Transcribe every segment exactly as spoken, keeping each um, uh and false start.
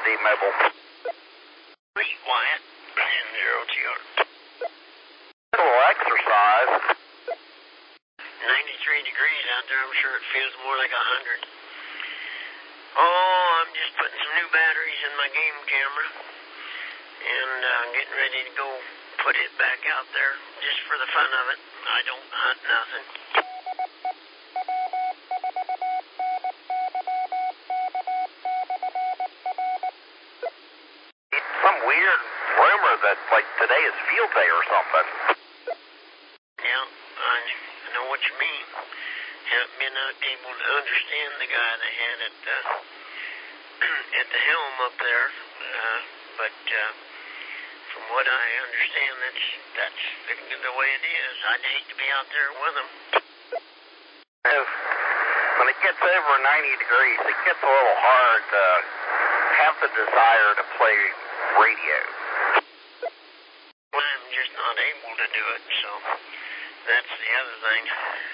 D Mobile. Three, Wyatt, and zero T R. A little exercise. ninety-three degrees out there. I'm sure it feels more like one hundred. Oh, I'm just putting some new batteries in my game camera. And uh, getting ready to go put it back out there just for the fun of it. I don't hunt nothing. Some weird rumor that, like, today is field day or something. Yeah, I, I know what you mean. Haven't been able to understand the guy they had at the, at the helm up there. Uh, but uh, from what I understand, that's, that's the, the way it is. I'd hate to be out there with them. When it gets over ninety degrees, it gets a little hard to have the desire to play radio. I'm just not able to do it, so that's the other thing.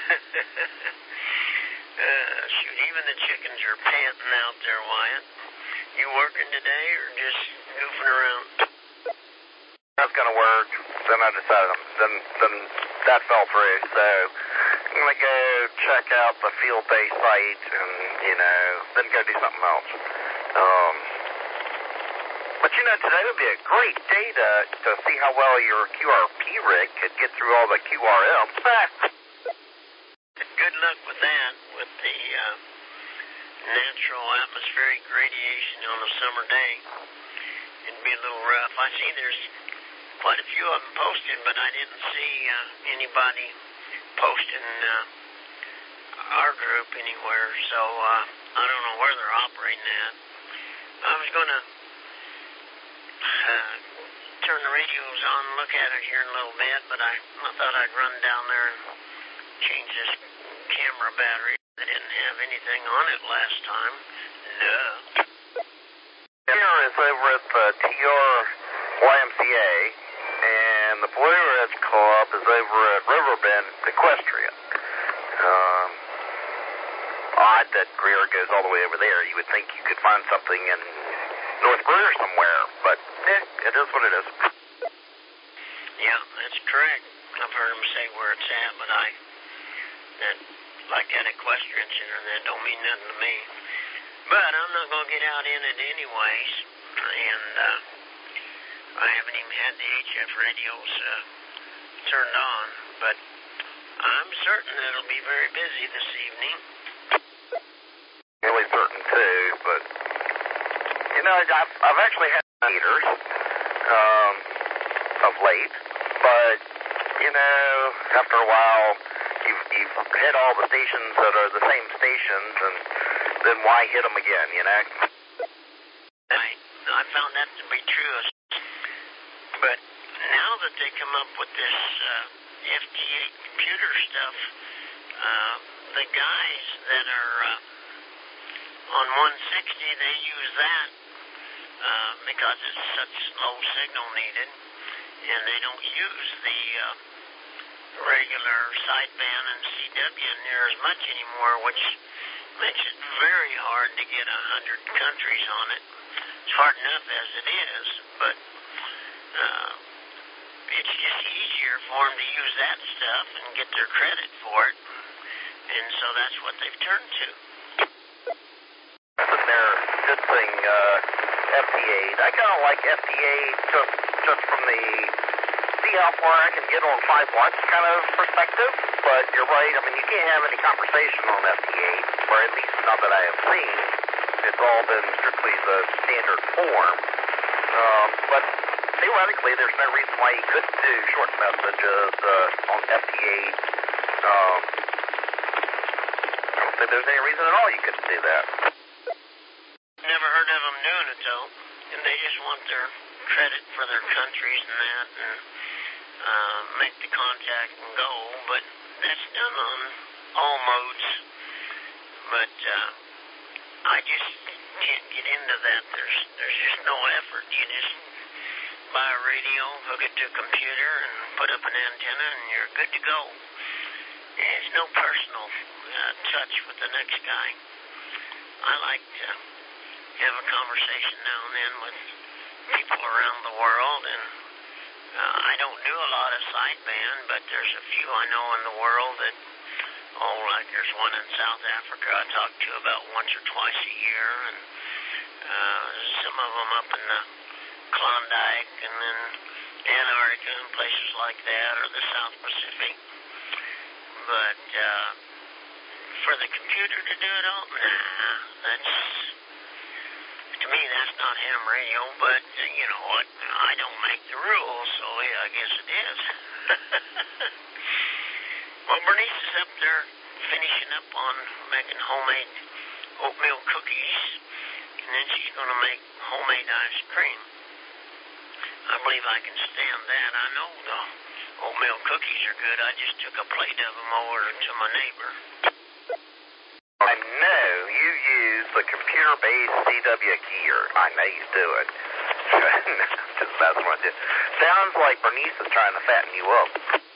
uh, shoot, even the chickens are panting out there, Wyatt. You working today or just goofing around? That's gonna work. Then I decided, then then that fell through. So I'm gonna go check out the field day site and, you know, then go do something else. Um, but you know, today would be a great day to to see how well your Q R P rig could get through all the Q R Ms. Good luck with that, with the uh, natural atmospheric radiation on a summer day. It'd be a little rough. I see there's quite a few of them posted, but I didn't see uh, anybody posting uh, our group anywhere, so uh, I don't know where they're operating at. I was going to uh, turn the radios on and look at it here in a little bit, but I, I thought I'd run down there and change this camera battery. They didn't have anything on it last time. No. Here is over at the T R Y M C A, and the Blue Ridge Club is over at Riverbend Equestrian. Um, odd that Greer goes all the way over there. You would think you could find something in North Greer somewhere, but eh, it is what it is. Yeah, that's correct. I've heard them say where it's at, but I, that, like that equestrian center, that don't mean nothing to me. But I'm not going to get out in it anyways, and uh, I haven't even had the H F radios uh, turned on, but I'm certain that it'll be very busy this evening. Really certain too, but you know, I've, I've actually had meters um, of late, but you know, after a while, you've, you've hit all the stations that are the same stations, and then why hit them again, you know? I, I found that to be true, but now that they come up with this uh, F T A computer stuff, uh, the guys that are uh, on one sixty, they use that uh, because it's such low signal needed, and they don't use the uh, regular sideband and C W near as much anymore, which makes it very hard to get a hundred countries on it. It's hard enough as it is, but uh, it's just easier for them to use that stuff and get their credit for it, and so that's what they've turned to. But they're good thing uh, F T A. I kind of like F T A just just from the see how far I can get on five watts kind of perspective. But you're right. I mean, you can't have any conversation on F T A, or at least not that I have seen. It's all been strictly the standard form. Um, but theoretically, there's no reason why you couldn't do short messages uh, on F T A. Um, I don't think there's any reason at all you couldn't do that. Never heard of them doing it, though. And they just want their credit for their countries and that, and uh, make the contact and go. But that's done on all modes. But uh, I just can't get into that. There's there's just no effort. You just buy a radio, hook it to a computer, and put up an antenna, and you're good to go. There's no personal uh, touch with the next guy. I like to have a conversation now and then with people around the world, and uh, I don't do a lot of sideband, but there's a few I know in the world that, oh, like there's one in South Africa I talk to about once or twice a year, and uh, some of them up in the Klondike and then Antarctica and places like that, or the South Pacific. But uh, for the computer to do it all, nah, that's, to me, that's not ham radio, but uh, you know what, I don't make the rules, so yeah, I guess it is. Well, Bernice is up there finishing up on making homemade oatmeal cookies, and then she's going to make homemade ice cream. I believe I can stand that. I know the oatmeal cookies are good. I just took a plate of them over to my neighbor. I know you use the computer-based C W gear. I know you do it. Just messing with you. Sounds like Bernice is trying to fatten you up.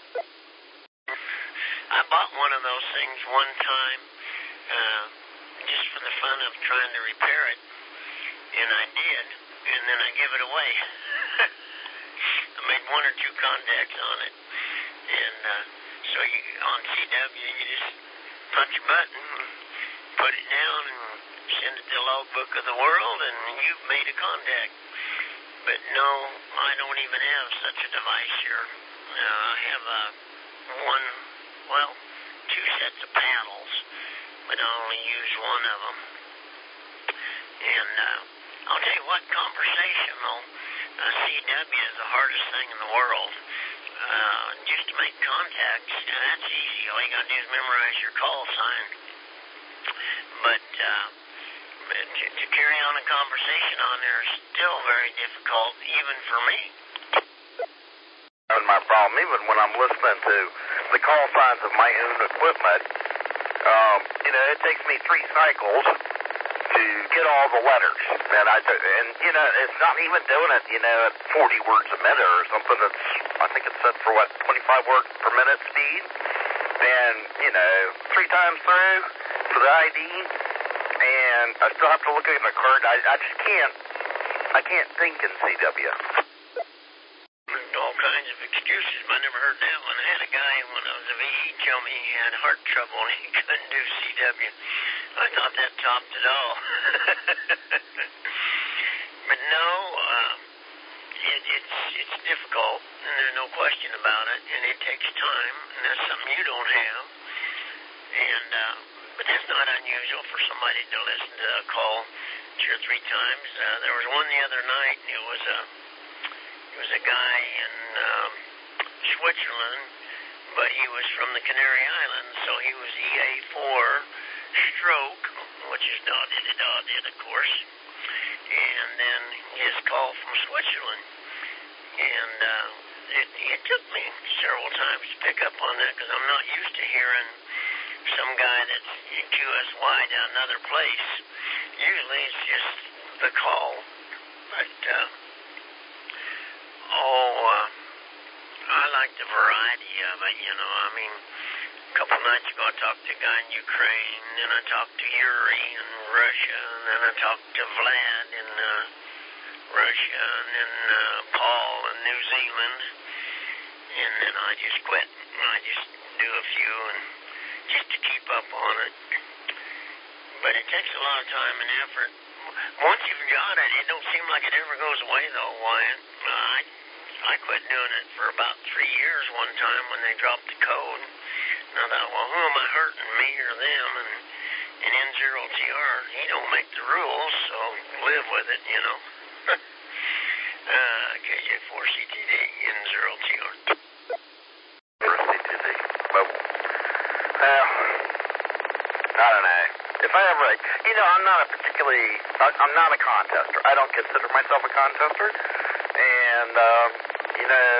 I bought one of those things one time uh, just for the fun of trying to repair it, and I did, and then I give it away. I made one or two contacts on it, and uh, so you, on C W, you just punch a button, put it down, and send it to the logbook of the world, and you've made a contact. But no, I don't even have such a device here. Uh, I have a one, well, two sets of paddles, but I only use one of them. And uh, I'll tell you what, conversational uh, C W is the hardest thing in the world. Uh, just to make contacts, and that's easy. All you got to do is memorize your call sign. But uh, to, to carry on a conversation on there is still very difficult, even for me. And my problem, even when I'm listening to the call signs of my own equipment, um, you know, it takes me three cycles to get all the letters. And, I, and you know, it's not even doing it, you know, at forty words a minute or something. That's, I think it's set for, what, twenty-five words per minute speed. And, you know, three times through for the I D. And I still have to look at the card. I, I just can't, I can't think in C W. All kinds of excuses, but I never heard that one. I had a guy when I was a V E tell me he had heart trouble and he couldn't do C W. I thought that topped it all. But no, uh, it, it's it's difficult, and there's no question about it, and it takes time, and that's something you don't have. And uh, but that's not unusual for somebody to listen to a call two or three times. Uh, there was one the other night, and it was a it was a guy in um, Switzerland, but he was from the Canary Islands, so he was E A four stroke, which is dot-did-dot-did, of course, and then his call from Switzerland. And uh, it, it took me several times to pick up on that because I'm not used to hearing some guy that's Q S Y down another place. Usually it's just the call. But, uh, oh, uh, I like the variety of it, you know. I mean, a couple nights ago I talked to a guy in Ukraine, and I talked to Yuri in Russia, and then I talked to Vlad in uh, Russia, and then uh, Paul in New Zealand, and then I just quit. I just do a few and just to keep up on it. But it takes a lot of time and effort. Once you've got it, it don't seem like it ever goes away, though, Wyatt. I, I quit doing it for about three years one time when they dropped the code. And I thought, well, who am I hurting, me or them? And, and N zero T R, he don't make the rules, so live with it, you know. uh, K J four C T D, N zero T R. four C T D. Well, uh, I don't know. If I ever, you know, I'm not a particularly, I'm not a contester. I don't consider myself a contester. And, um, you know,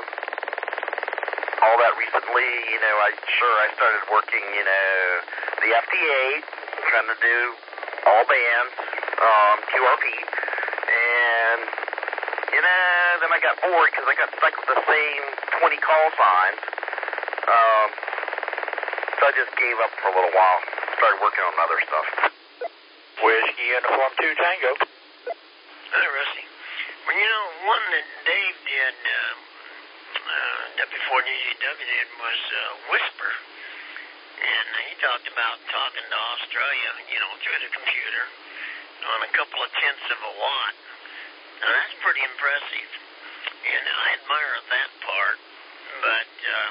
all that recently, you know, I sure I started working, you know, the F D A, trying to do all bands, um, Q R P, and, you know, then I got bored because I got stuck with the same twenty call signs, um, so I just gave up for a little while, started working on other stuff. Wish Whiskey Uniform two Tango. Hi, Rusty. Well, you know, one that Dave did, uh, uh, W four D G W did was uh, Whisper. And he talked about talking to Australia, you know, through the computer on a couple of tenths of a watt. Now, that's pretty impressive. And I admire that part. But uh,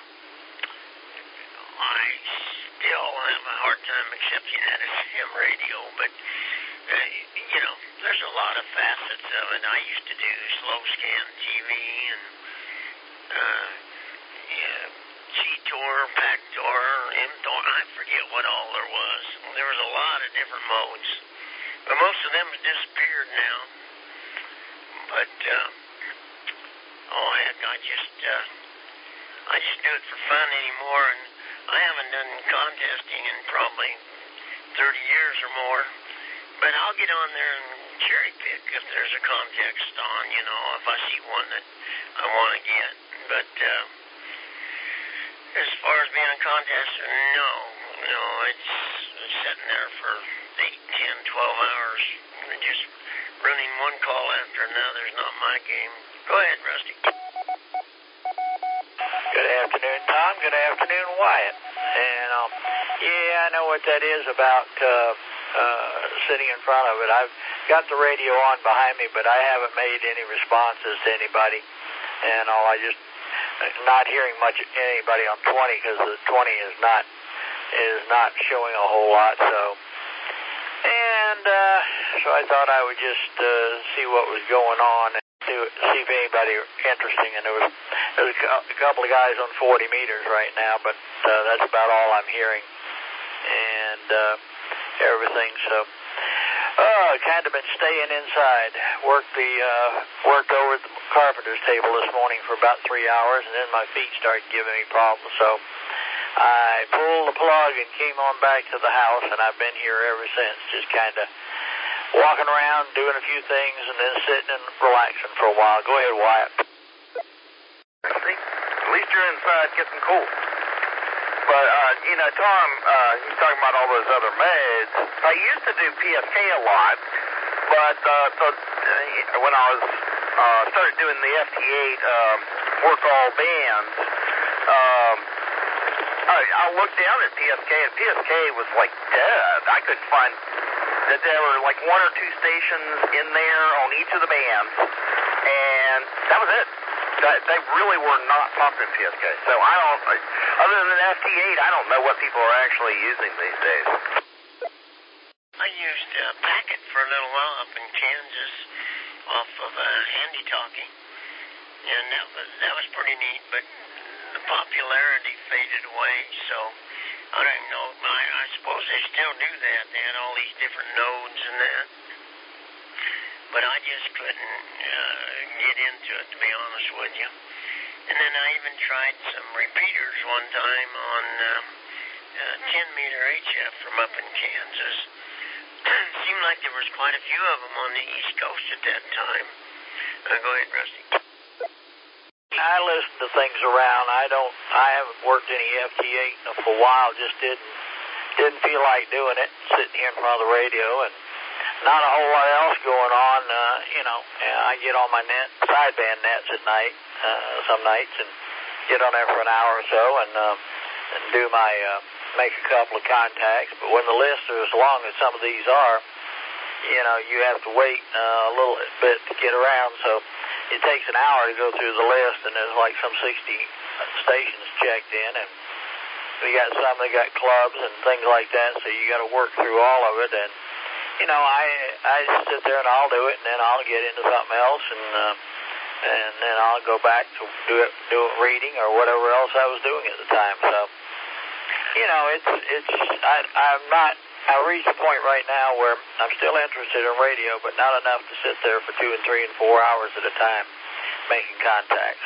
I still have a hard time accepting that as ham radio. But, uh, you know, there's a lot of facets of it. I used to do slow scan T V and uh, yeah, G-Tor, Pac-Tor, M-Tor, I forget what all there was. There was a lot of different modes. But most of them have disappeared now. But, uh, oh heck, I just, uh, I just do it for fun anymore, and I haven't done contesting in probably thirty years or more. But I'll get on there and cherry pick if there's a contest on, you know, if I see one that I want to get. But, uh, as far as being a contester, no. No, it's, it's sitting there for eight, ten, twelve hours, and just running one call after another is not my game. Go ahead, Rusty. Good afternoon, Tom. Good afternoon, Wyatt. And, um, yeah, I know what that is about uh, uh, sitting in front of it. I've got the radio on behind me, but I haven't made any responses to anybody. And all, I just not hearing much anybody on twenty because the twenty is not is not showing a whole lot. So, and uh, so I thought I would just uh, see what was going on and see, see if anybody interesting. And there was there's a couple of guys on forty meters right now, but uh, that's about all I'm hearing and uh, everything. So. Oh, kind of been staying inside. Worked the uh, worked over at the carpenter's table this morning for about three hours, and then my feet started giving me problems. So I pulled the plug and came on back to the house, and I've been here ever since, just kind of walking around, doing a few things, and then sitting and relaxing for a while. Go ahead, Wyatt. See, at least you're inside getting cool. But, uh, you know, Tom, uh, he's talking about all those other modes. I used to do P S K a lot, but uh, so, uh, when I was uh, started doing the F T eight um, work all bands, um, I, I looked down at P S K, and P S K was like dead. I couldn't find that there were like one or two stations in there on each of the bands, and that was it. That, they really were not pumping P S K. So I don't, other than F T eight, I don't know what people are actually using these days. I used uh, Packet for a little while up in Kansas off of uh, Handy Talkie, and that was, that was pretty neat, but the popularity faded away, so I don't know. I, I suppose they still do that. They had all these different nodes and that. But I just couldn't uh, get into it, to be honest with you. And then I even tried some repeaters one time on uh, uh, ten meter H F from up in Kansas. It seemed like there was quite a few of them on the East Coast at that time. Uh, go ahead, Rusty. I listen to things around. I don't. I haven't worked any F T eight in a while. Just didn't didn't feel like doing it. Sitting here in front of the radio and. Not a whole lot else going on, uh, you know. I get on my net, sideband nets at night, uh, some nights, and get on there for an hour or so and, uh, and do my, uh, make a couple of contacts. But when the lists are as long as some of these are, you know, you have to wait uh, a little bit to get around. So it takes an hour to go through the list, and there's like some sixty stations checked in, and we got some that got clubs and things like that, so you got to work through all of it. And you know, I I sit there and I'll do it, and then I'll get into something else, and uh, and then I'll go back to do it, do it reading or whatever else I was doing at the time. So, you know, it's it's I I'm not. I reached a point right now where I'm still interested in radio, but not enough to sit there for two and three and four hours at a time making contacts.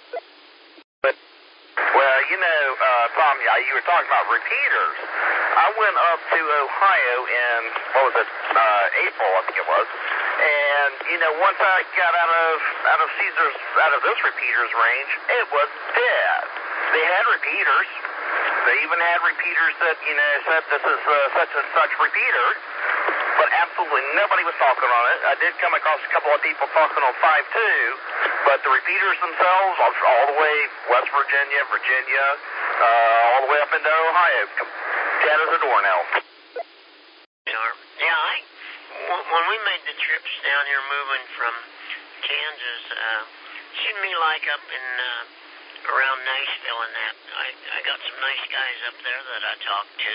But well, you know, uh, Tom, you were talking about repeaters. I went up to Ohio in, what was it, uh, April, I think it was. And, you know, once I got out of out of Caesar's, out of this repeater's range, it was dead. They had repeaters. They even had repeaters that, you know, said this is uh, such and such repeater. but absolutely nobody was talking on it. I did come across a couple of people talking on five two, but the repeaters themselves, all the way West Virginia, Virginia, uh, all the way up into Ohio, dead as a doornail. Sure. Yeah, I, when we made the trips down here moving from Kansas, uh, seemed to me like up in uh, around Niceville and that, I, I got some nice guys up there that I talked to,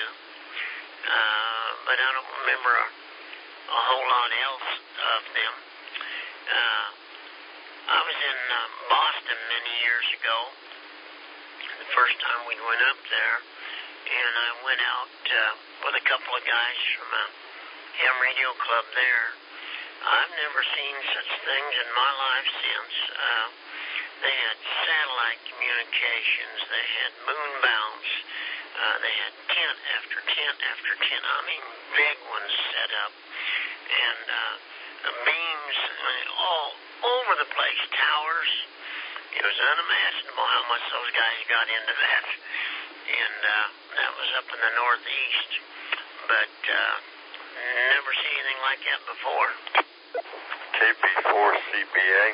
uh, but I don't remember a, a whole lot else of them. Uh, I was in uh, Boston many years ago, the first time we went up there, and I went out uh, with a couple of guys from a ham radio club there. I've never seen such things in my life since. Uh, they had satellite communications, they had moon bounce, uh, they had tent after tent after tent, I mean big ones set up, and uh, beams all over the place, towers. It was unimaginable how much those guys got into that, and uh, that was up in the Northeast, but uh, never seen anything like that before. K B four C B A.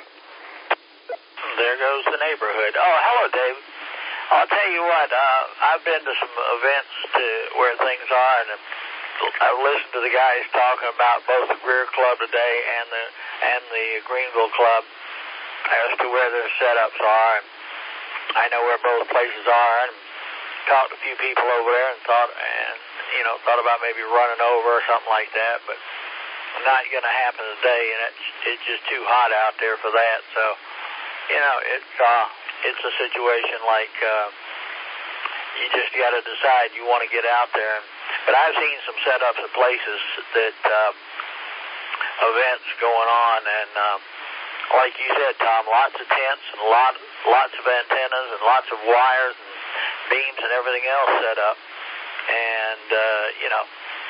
There goes the neighborhood. Oh, hello, Dave. I'll tell you what, uh, I've been to some events to where things are, and I've listened to the guys talking about both the Greer Club today and the and the Greenville Club as to where their setups are. And I know where both places are, and talked to a few people over there and thought, and you know, thought about maybe running over or something like that, but not going to happen today, and it's it's just too hot out there for that. So, you know, it's uh, it's a situation like uh, you just got to decide you want to get out there. But I've seen some setups at places that uh, events going on, and uh, like you said, Tom, lots of tents and lot lots of antennas and lots of wires and beams and everything else set up, and uh, you know.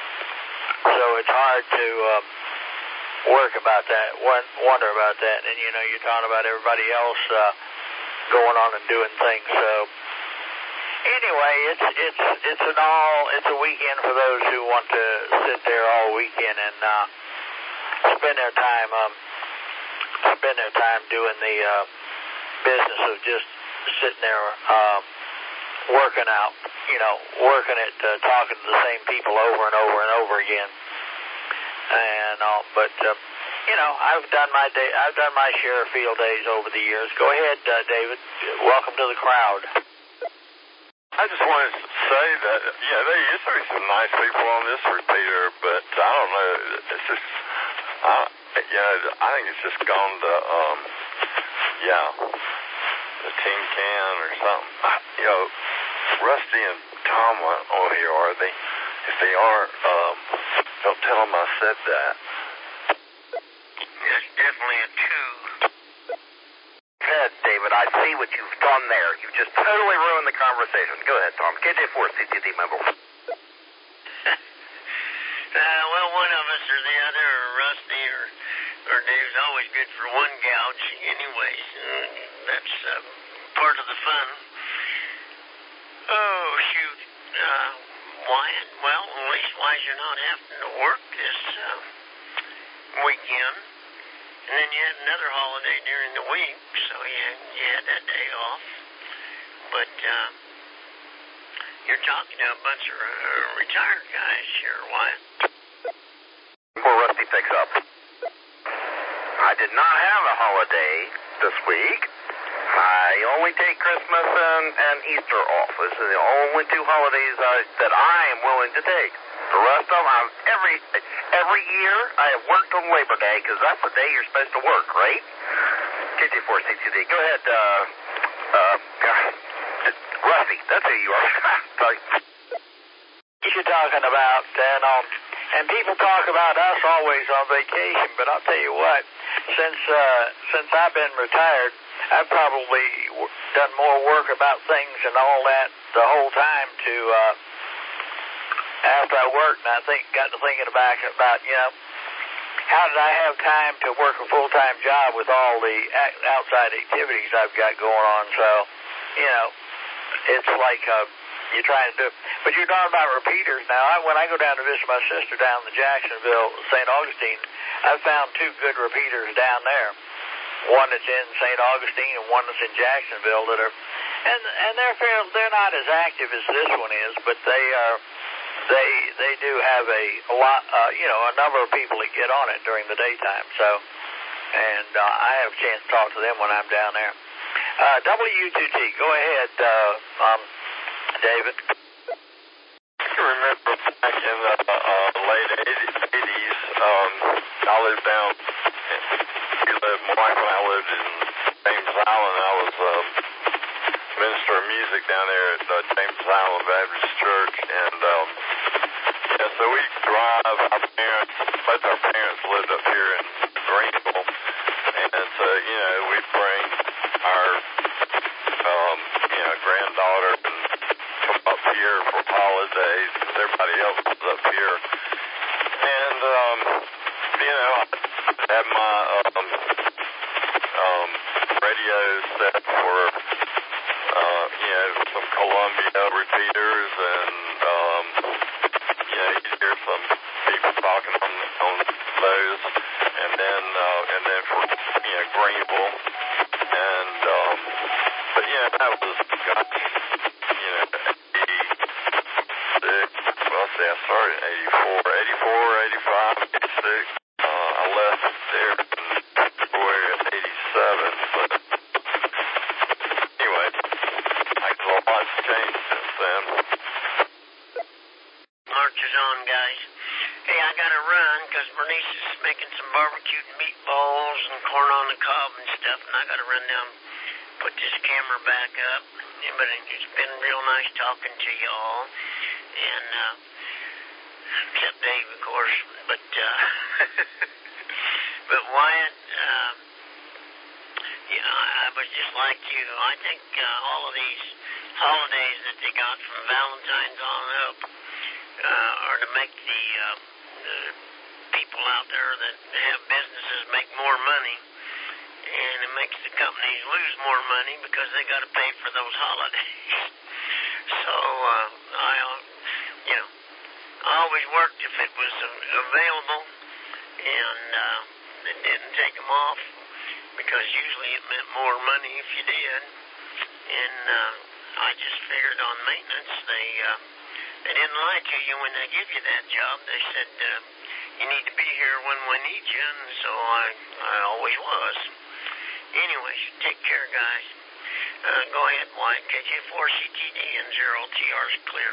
So it's hard to uh, work about that, wonder about that, and you know, you're talking about everybody else uh, going on and doing things. So anyway, it's it's it's an all it's a weekend for those who want to sit there all weekend and uh, spend their time um, spend their time doing the uh, business of just sitting there. Um, working out, you know, working it, uh, talking to the same people over and over and over again. And uh, but uh, you know, I've done my day, I've done my share of field days over the years. Go ahead, uh, David. Welcome to the crowd. I just wanted to say that, yeah, there used to be some nice people on this repeater, but I don't know, it's just, I, you know, I think it's just gone to, um, yeah, the tin can or something. I, you know, Rusty and Tom aren't on here, are they? If they aren't, um, don't tell them I said that. It's definitely a two. Ted, David, I see what you've done there. You've just totally ruined the conversation. Go ahead, Tom. K J four C C D mobile. uh, well, one of us or the other, or Rusty or, or Dave's always good for one gouge anyways. Uh, that's uh, part of the fun. Oh, shoot. Uh, Wyatt, well, at least wise you're not having to work this uh, weekend. And then you had another holiday during the week, so you had, you had that day off. But uh, you're talking to a bunch of uh, retired guys here, Wyatt. Before Rusty picks up, I did not have a holiday this week. I only take Christmas and, and Easter off. Those are the only two holidays I, that I am willing to take. The rest of them, I'm, every every year I have worked on Labor Day because that's the day you're supposed to work, right? K J four C C D. Go ahead, uh, uh, Rusty. That's who you are. Sorry. You're talking about, and um, and people talk about us always on vacation, but I'll tell you what, since uh, since I've been retired, I've probably w- done more work about things and all that the whole time to. Uh, After I worked, and I think got to thinking about, about, you know, how did I have time to work a full-time job with all the outside activities I've got going on? So, you know, it's like, uh, you're trying to do. But you're talking about repeaters now. I, when I go down to visit my sister down in Jacksonville, Saint Augustine, I've found two good repeaters down there. One that's in Saint Augustine and one that's in Jacksonville that are, and and they're fair, they're not as active as this one is, but they are, they they do have a, a lot, uh, you know, a number of people that get on it during the daytime. So, and uh, I have a chance to talk to them when I'm down there. Uh, W two T, go ahead, uh, um, David. I can remember back in the uh, late eighties, um, I lived down. We lived, my wife and I lived in James Island. I was a um, minister of music down there at uh, James Island Baptist Church, and um, yeah, so we drive. Our parents, both our parents lived up here in Greenville, and so you know we'd bring our um, you know granddaughter and come up here for holidays because everybody else was up here, and um, you know. I had my um, um, radio set for, uh, you know, some Columbia repeaters, and, um, you know, you hear some people talking on, on those, and then, uh, and then for, you know, Greenville, and, um, but, yeah, that was, gosh, you know, eighty-six, well, see, I started in eighty-four, eighty-four, eighty-five, eighty-six. I left there in February of eighty-seven, but anyway, I guess a lot's changed since then. March is on, guys. Hey, I got to run because Bernice is making some barbecued meatballs and corn on the cob and stuff, and I got to run down, put this camera back up. Yeah, but it's been real nice talking to you all, and uh, except Dave, of course, but uh, but Wyatt, uh, you know, I was just like you. I think uh, all of these holidays that they got from Valentine's on up uh, are to make the, uh, the people out there that have businesses make more money, and it makes the companies lose more money because they got to pay for those holidays. So uh, I, you know, I always worked if it was available, and uh, it didn't take them off because usually it meant more money if you did. And uh, I just figured on maintenance, they uh, they didn't lie to you when they give you that job. They said uh, you need to be here when we need you, and so I I always was. Anyways, take care, guys. Uh, go ahead, White. K J four C T D and zero T R's clear.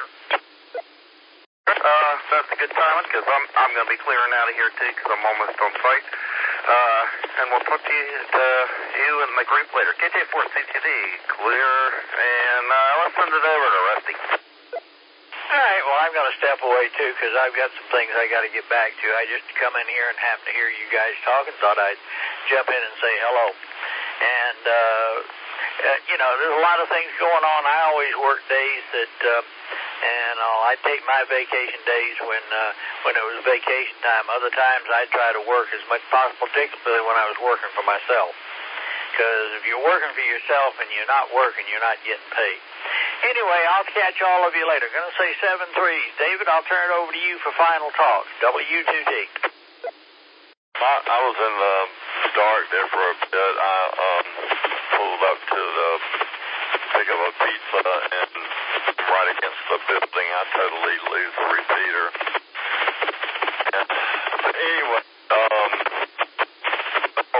Uh, that's a good time because I'm I'm going to be clearing out of here too because I'm almost on site. Uh, and we'll talk to you, to you and the group later. K J four C T D, clear, and uh, let's send it over to Rusty. All right, well, I'm going to step away too because I've got some things I got to get back to. I just come in here and happened to hear you guys talking, thought I'd jump in and say hello. And, uh, uh, you know, there's a lot of things going on. I always work days that, uh, and uh, I take my vacation days when uh, when it was vacation time. Other times I'd try to work as much as possible, particularly when I was working for myself. Because if you're working for yourself and you're not working, you're not getting paid. Anyway, I'll catch all of you later. Going to say seven threes. David, I'll turn it over to you for final talks. W two T. I, I was in the dark there for a bit. I um, pulled up to the pick up a pizza, and right against the building, I totally lose the repeater. And, but anyway, um, oh,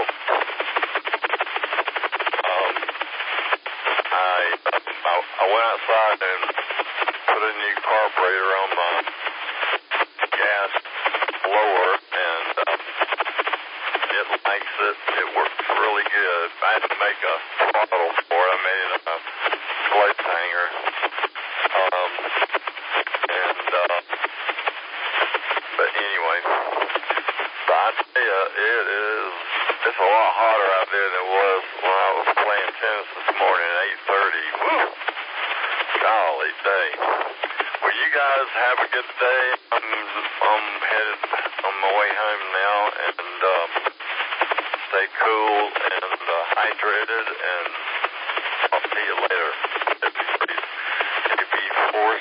um, I, I I went outside and put a new carburetor on my gas blower, and um, it likes it. It works really good. I had to make a throttle for it. I made it a clothes hanger. Um, and, uh, but anyway, so I tell you, it is, it's a lot hotter out there than it was when I was playing tennis this morning at eight thirty. Woo! Golly day. Well, you guys have a good day. I'm, I'm headed on my way home now, and um, stay cool and uh, hydrated, and I'll see you later. K B four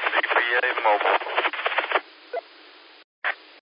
FTA Mobile.